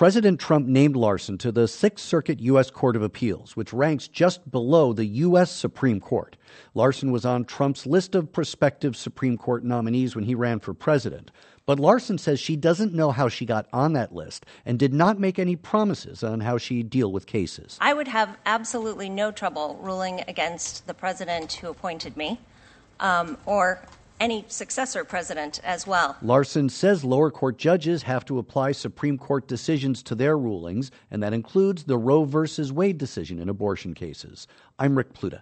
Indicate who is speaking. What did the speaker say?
Speaker 1: President Trump named Larson to the Sixth Circuit U.S. Court of Appeals, which ranks just below the U.S. Supreme Court. Larson was on Trump's list of prospective Supreme Court nominees when he ran for president. But Larson says she doesn't know how she got on that list and did not make any promises on how she'd deal with cases.
Speaker 2: I would have absolutely no trouble ruling against the president who appointed me, or any successor president as well.
Speaker 1: Larson says lower court judges have to apply Supreme Court decisions to their rulings, and that includes the Roe v. Wade decision in abortion cases. I'm Rick Pluta.